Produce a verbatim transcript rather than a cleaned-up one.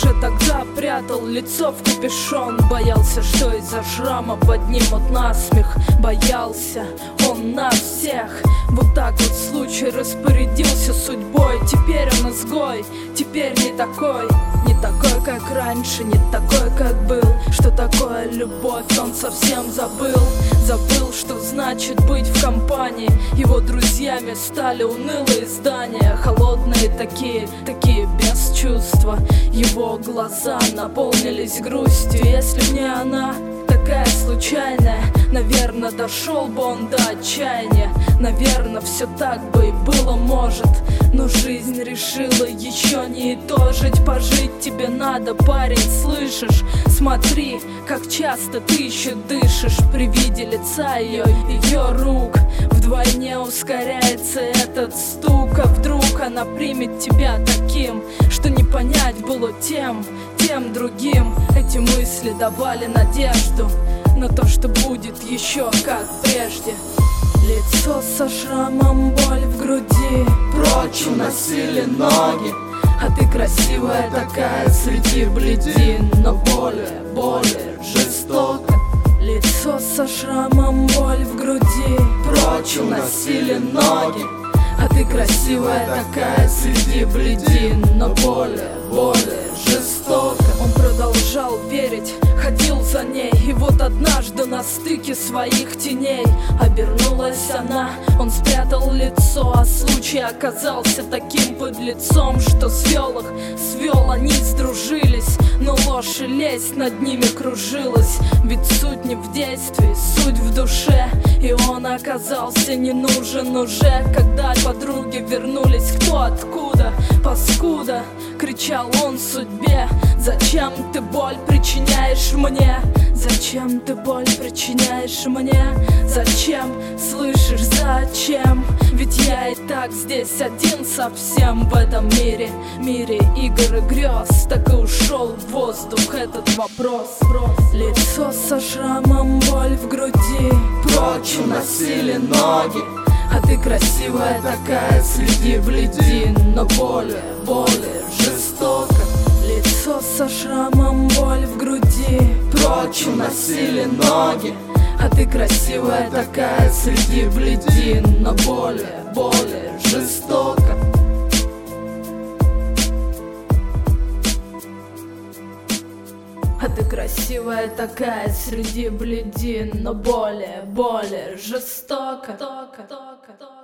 Уже тогда прятал лицо в капюшон. Боялся, что из-за шрама поднимут насмех. Боялся он нас всех. Вот так вот случай распорядился судьбой. Теперь он изгой, теперь не такой. Не такой, как раньше, не такой, как был. Что такое любовь, он совсем забыл. Забыл, что значит быть в компании. Его друзьями стали унылые здания. Холодные такие, такие без чувства. Его глаза наполнились грустью. Если б не она, такая случайная, наверное, дошел бы он до отчаяния. Наверное, все так бы и было, может. Но жизнь решила еще не итожить. Пожить тебе надо, парень, слышишь? Смотри, как часто ты еще дышишь. При виде лица ее, ее рук вдвойне ускоряется этот стук. А вдруг она примет тебя таким, что не понять было тем, тем другим. Эти мысли давали надежду на то, что будет еще как прежде. Лицо со шрамом, боль в груди, прочь уносили ноги. А ты красивая такая среди бледин, но более, более жестоко. Лицо со шрамом, боль в груди, прочь уносили ноги. А ты красивая такая среди бледин, но более, более жестоко. Он продолжал верить, ходил за ней. И вот однажды на стыке своих теней обернулась она. Он спрятал лицо, а случай оказался таким подлецом, что свел их, свел, они сдружились. Но ложь и лесть над ними кружилась. Ведь суть не в действии, суть в душе. И он оказался не нужен уже. Когда подруги вернулись кто откуда, паскуда, кричал он судьбе. Зачем ты боль причиняешь мне? Зачем ты боль причиняешь мне? Зачем, слышишь, зачем? Ведь я и так здесь один совсем в этом мире. Мире игр и грез. Так и ушел в воздух этот вопрос. Лицо со шрамом, боль в груди, прочь уносили ноги. А ты красивая такая среди бледин, но более, более жестоко. Лицо со шрамом, боль в груди, прочь уносили ноги. А ты красивая такая среди бледин, но более, более жестоко. А ты красивая такая среди бледин, но более, более жестоко.